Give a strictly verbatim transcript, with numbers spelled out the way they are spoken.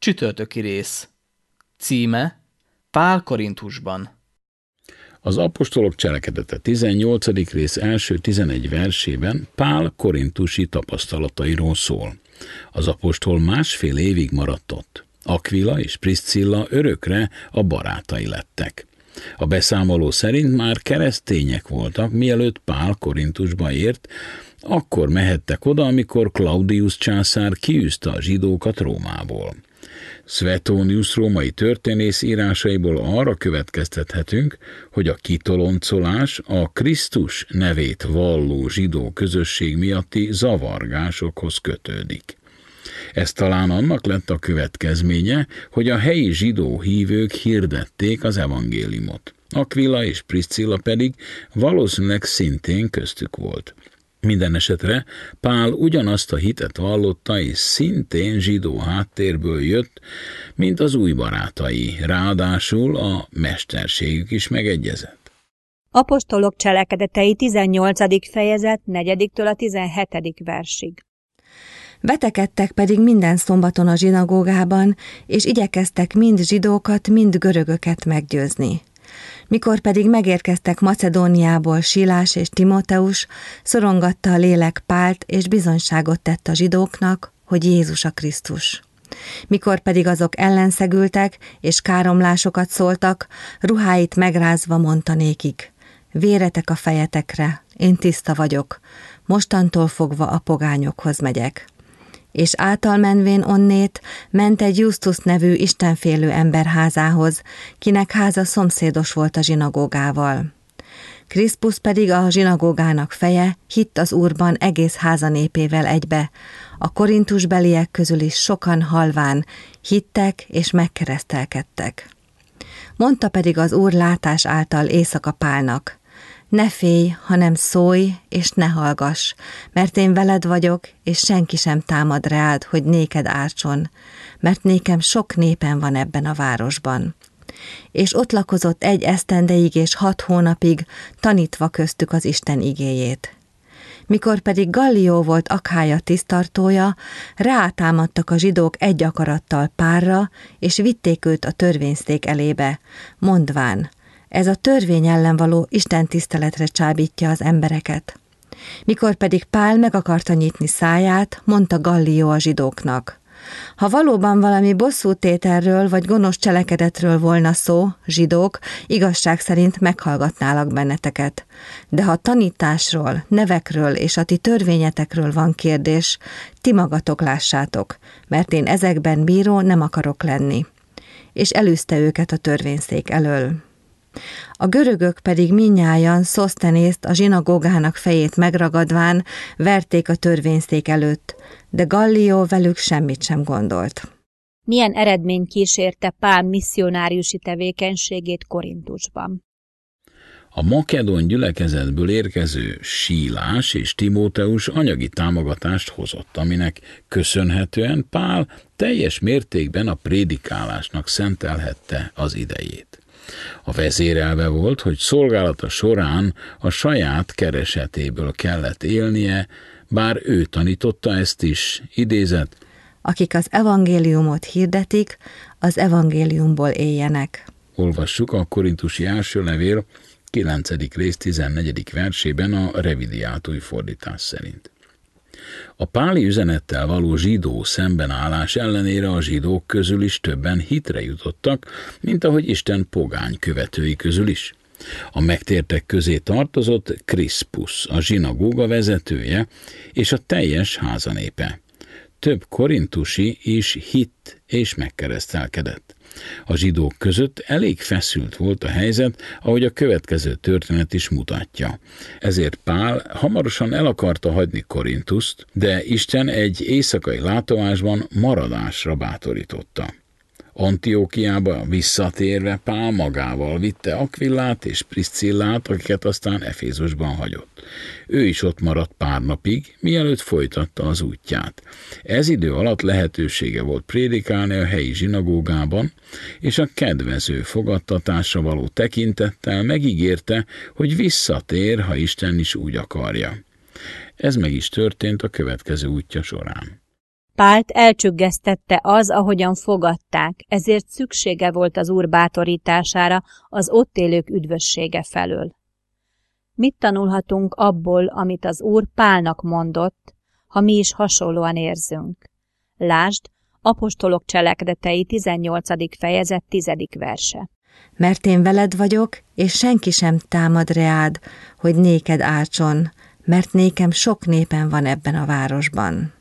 Csütörtöki rész. Címe: Pál Korinthusban. Az apostolok cselekedete tizennyolcadik rész első tizenegy versében Pál korinthusi tapasztalatairól szól. Az apostol másfél évig maradt ott. Aquila és Priscilla örökre a barátai lettek. A beszámoló szerint már keresztények voltak, mielőtt Pál Korinthusba ért, akkor mehettek oda, amikor Claudius császár kiűzte a zsidókat Rómából. Suetonius római történész írásaiból arra következtethetünk, hogy a kitoloncolás a Krisztus nevét valló zsidó közösség miatti zavargásokhoz kötődik. Ez talán annak lett a következménye, hogy a helyi zsidó hívők hirdették az evangéliumot. Aquila és Priscilla pedig valószínűleg szintén köztük volt. Minden esetre Pál ugyanazt a hitet vallotta, és szintén zsidó háttérből jött, mint az új barátai, ráadásul a mesterségük is megegyezett. Apostolok cselekedetei tizennyolcadik fejezet negyediktől a tizenhetedik versig. Vetekedtek pedig minden szombaton a zsinagógában, és igyekeztek mind zsidókat, mind görögöket meggyőzni. Mikor pedig megérkeztek Macedóniából Silás és Timóteus, szorongatta a lélek Pált, és bizonyságot tett a zsidóknak, hogy Jézus a Krisztus. Mikor pedig azok ellenszegültek, és káromlásokat szóltak, ruháit megrázva mondta nékik: véretek a fejetekre, én tiszta vagyok, mostantól fogva a pogányokhoz megyek. És által menvén onnét ment egy Justus nevű istenfélő ember házához, kinek háza szomszédos volt a zsinagógával. Kriszpusz pedig a zsinagógának feje, hitt az Úrban egész háza népével egybe, a korinthusbeliek közül is sokan halván hittek és megkeresztelkedtek. Mondta pedig az Úr látás által éjszaka Pálnak: ne félj, hanem szólj, és ne hallgass, mert én veled vagyok, és senki sem támad reád, hogy néked ártson, mert nékem sok népen van ebben a városban. És ott lakozott egy esztendeig és hat hónapig, tanítva köztük az Isten igéjét. Mikor pedig Gallió volt Akhája tisztartója, rátámadtak a zsidók egy akarattal Pálra, és vitték őt a törvényszék elébe, mondván: ez a törvény ellen való istentiszteletre csábítja az embereket. Mikor pedig Pál meg akarta nyitni száját, mondta Gallió a zsidóknak: ha valóban valami bosszútételről vagy gonosz cselekedetről volna szó, zsidók, igazság szerint meghallgatnálak benneteket. De ha tanításról, nevekről és a ti törvényetekről van kérdés, ti magatok lássátok, mert én ezekben bíró nem akarok lenni. És elűzte őket a törvényszék elől. A görögök pedig mindnyájan Szosztenészt, a zsinagógának fejét megragadván verték a törvényszék előtt, de Gallió velük semmit sem gondolt. Milyen eredmény kísérte Pál misszionáriusi tevékenységét Korinthusban? A makedón gyülekezetből érkező Sílás és Timóteus anyagi támogatást hozott, aminek köszönhetően Pál teljes mértékben a prédikálásnak szentelhette az idejét. A vezérelve volt, hogy szolgálata során a saját keresetéből kellett élnie, bár ő tanította ezt is, idézet: akik az evangéliumot hirdetik, az evangéliumból éljenek. Olvassuk a Korinthusi első levél kilencedik rész tizennegyedik versében a revidiáltúj fordítás szerint. A páli üzenettel való zsidó szembenállás ellenére a zsidók közül is többen hitre jutottak, mint ahogy Isten pogány követői közül is. A megtértek közé tartozott Kriszpusz, a zsinagóga vezetője, és a teljes házanépe. Több korinthusi is hitt és megkeresztelkedett. A zsidók között elég feszült volt a helyzet, ahogy a következő történet is mutatja. Ezért Pál hamarosan el akarta hagyni Korinthuszt, de Isten egy éjszakai látomásban maradásra bátorította. Antiókiába visszatérve Pál magával vitte Aquilát és Priscillát, akiket aztán Efézusban hagyott. Ő is ott maradt pár napig, mielőtt folytatta az útját. Ez idő alatt lehetősége volt prédikálni a helyi zsinagógában, és a kedvező fogadtatásra való tekintettel megígérte, hogy visszatér, ha Isten is úgy akarja. Ez meg is történt a következő útja során. Pált elcsüggesztette az, ahogyan fogadták, ezért szüksége volt az Úr bátorítására, az ott élők üdvössége felől. Mit tanulhatunk abból, amit az Úr Pálnak mondott, ha mi is hasonlóan érzünk? Lásd, Apostolok Cselekedetei tizennyolcadik fejezet tizedik verse. Mert én veled vagyok, és senki sem támad reád, hogy néked ártson, mert nékem sok népen van ebben a városban.